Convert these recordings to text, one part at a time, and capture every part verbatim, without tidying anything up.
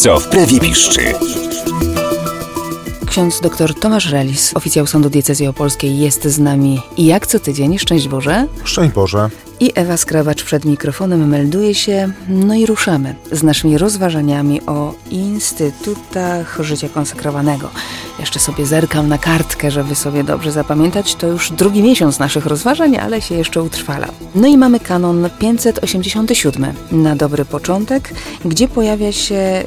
Co w prawie piszczy? Ksiądz dr Tomasz Relis, oficjał Sądu Diecezji Opolskiej, jest z nami i jak co tydzień. Szczęść Boże. Szczęść Boże. I Ewa Skrawacz przed mikrofonem melduje się. No i ruszamy z naszymi rozważaniami o instytutach życia konsekrowanego. Jeszcze sobie zerkam na kartkę, żeby sobie dobrze zapamiętać. To już drugi miesiąc naszych rozważań, ale się jeszcze utrwala. No i mamy kanon pięćset osiemdziesiąty siódmy na dobry początek, gdzie pojawia się,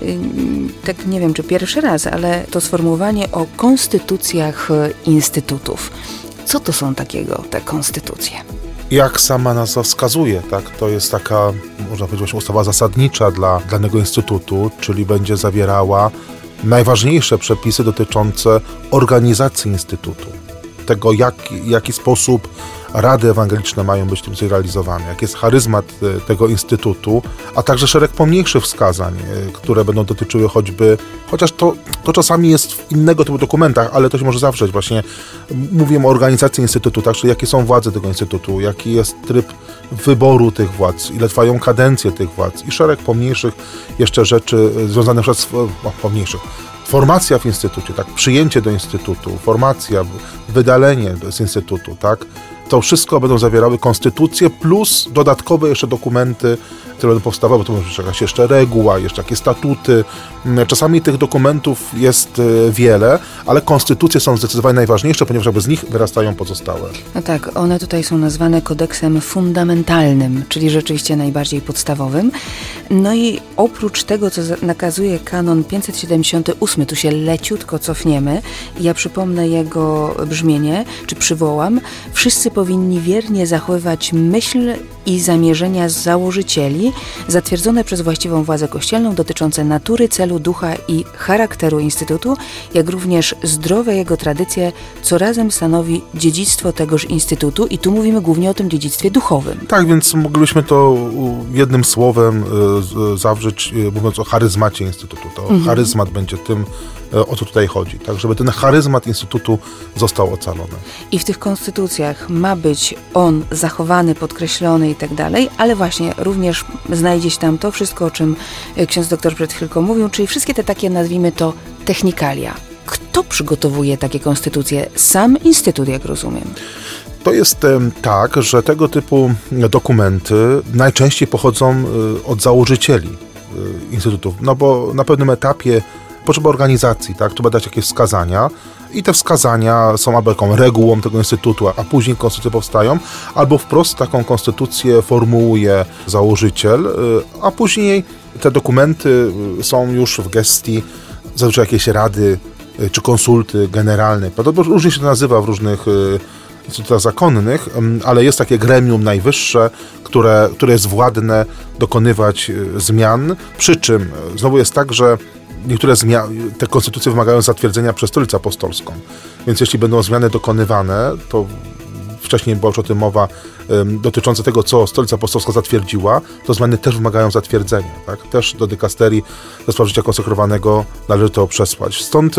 tak nie wiem czy pierwszy raz, ale to sformułowanie o konstytucjach instytutów. Co to są takiego te konstytucje? Jak sama nazwa wskazuje, tak, to jest taka, można powiedzieć, ustawa zasadnicza dla danego instytutu, czyli będzie zawierała najważniejsze przepisy dotyczące organizacji instytutu. Tego, jak, w jaki sposób rady ewangeliczne mają być tym zrealizowane, jaki jest charyzmat tego instytutu, a także szereg pomniejszych wskazań, które będą dotyczyły choćby, chociaż to, to czasami jest w innego typu dokumentach, ale to się może zawrzeć. Właśnie mówimy o organizacji instytutu, tak, czyli jakie są władze tego instytutu, jaki jest tryb wyboru tych władz, ile trwają kadencje tych władz i szereg pomniejszych jeszcze rzeczy związanych z o, pomniejszych. Formacja w instytucie, tak, przyjęcie do instytutu, formacja, wydalenie z instytutu, tak, to wszystko będą zawierały konstytucje plus dodatkowe jeszcze dokumenty, które będą powstawały, bo to może być jakaś jeszcze reguła, jeszcze jakieś statuty. Czasami tych dokumentów jest wiele, ale konstytucje są zdecydowanie najważniejsze, ponieważ jakby z nich wyrastają pozostałe. No tak, one tutaj są nazwane kodeksem fundamentalnym, czyli rzeczywiście najbardziej podstawowym. No i oprócz tego, co nakazuje kanon pięćset siedemdziesiąty ósmy, tu się leciutko cofniemy, ja przypomnę jego brzmienie, czy przywołam, wszyscy powinni wiernie zachowywać myśl i zamierzenia założycieli zatwierdzone przez właściwą władzę kościelną dotyczące natury, celu, ducha i charakteru instytutu, jak również zdrowe jego tradycje, co razem stanowi dziedzictwo tegoż instytutu i tu mówimy głównie o tym dziedzictwie duchowym. Tak, więc moglibyśmy to jednym słowem zawrzeć, mówiąc o charyzmacie instytutu. To mhm. charyzmat będzie tym, o co tutaj chodzi, tak, żeby ten charyzmat instytutu został ocalony. I w tych konstytucjach ma być on zachowany, podkreślony i tak dalej, ale właśnie również znajdzie się tam to wszystko, o czym ksiądz doktor przed chwilką mówił, czyli wszystkie te takie, nazwijmy to, technikalia. Kto przygotowuje takie konstytucje? Sam instytut, jak rozumiem. To jest tak, że tego typu dokumenty najczęściej pochodzą od założycieli instytutów, no bo na pewnym etapie potrzeba organizacji, tak? Trzeba dać jakieś wskazania i te wskazania są albo taką regułą tego instytutu, a później konstytucje powstają, albo wprost taką konstytucję formułuje założyciel, a później te dokumenty są już w gestii zazwyczaj jakieś rady czy konsulty generalne. Różnie się to nazywa w różnych instytutach zakonnych, ale jest takie gremium najwyższe, które, które jest władne dokonywać zmian, przy czym znowu jest tak, że niektóre zmiany, te konstytucje wymagają zatwierdzenia przez Stolicę Apostolską. Więc jeśli będą zmiany dokonywane, to wcześniej była już o tym mowa um, dotycząca tego, co Stolica Apostolska zatwierdziła, to zmiany też wymagają zatwierdzenia. Tak? Też do dykasterii do spraw życia konsekrowanego należy to przesłać. Stąd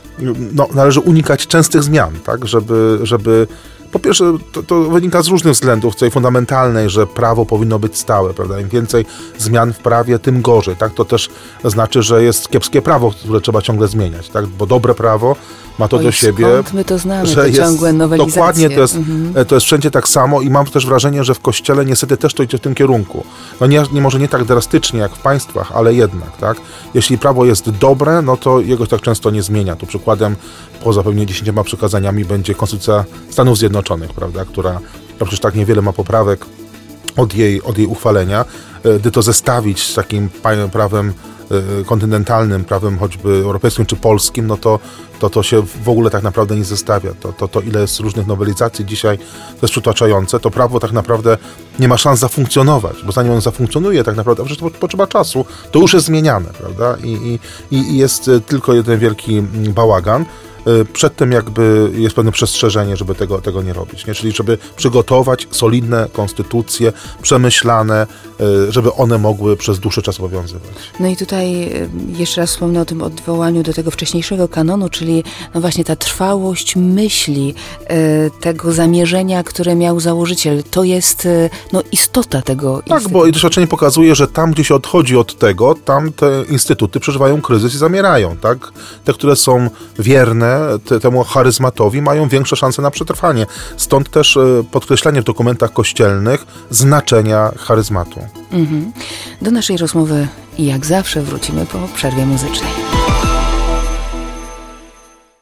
no, należy unikać częstych zmian, tak? żeby, żeby po pierwsze, to, to wynika z różnych względów, tej fundamentalnej, że prawo powinno być stałe, prawda? Im więcej zmian w prawie, tym gorzej, tak? To też znaczy, że jest kiepskie prawo, które trzeba ciągle zmieniać, tak? Bo dobre prawo ma to Oj, do siebie, skąd my to znamy, że te jest, ciągłe nowelizacje. Dokładnie, to jest, mhm. to jest wszędzie tak samo i mam też wrażenie, że w Kościele niestety też to idzie w tym kierunku. No nie, nie może nie tak drastycznie jak w państwach, ale jednak, tak? Jeśli prawo jest dobre, no to jego tak często nie zmienia. Tu przykładem, poza pewnie dziesięcioma przykazaniami, będzie Konstytucja Stanów Zjednoczonych, prawda? Która przecież tak niewiele ma poprawek od jej, od jej uchwalenia, gdy to zestawić z takim prawem kontynentalnym, prawem choćby europejskim czy polskim, no to, to to się w ogóle tak naprawdę nie zestawia. To, to, to ile jest różnych nowelizacji dzisiaj, to jest przytłaczające. To prawo tak naprawdę nie ma szans zafunkcjonować, bo zanim ono zafunkcjonuje tak naprawdę, przecież to potrzeba czasu, to już jest zmieniane, prawda? I, i, i jest tylko jeden wielki bałagan. przed tym jakby jest pewne przestrzeżenie, żeby tego, tego nie robić. Nie? Czyli żeby przygotować solidne konstytucje, przemyślane, żeby one mogły przez dłuższy czas obowiązywać. No i tutaj jeszcze raz wspomnę o tym odwołaniu do tego wcześniejszego kanonu, czyli no właśnie ta trwałość myśli, tego zamierzenia, które miał założyciel. To jest no, istota tego Tak, instytutu. bo doświadczenie pokazuje, że tam, gdzie się odchodzi od tego, tam te instytuty przeżywają kryzys i zamierają. Tak? Te, które są wierne te, temu charyzmatowi, mają większe szanse na przetrwanie. Stąd też podkreślanie w dokumentach kościelnych znaczenia charyzmatu. Mhm. Do naszej rozmowy jak zawsze wrócimy po przerwie muzycznej.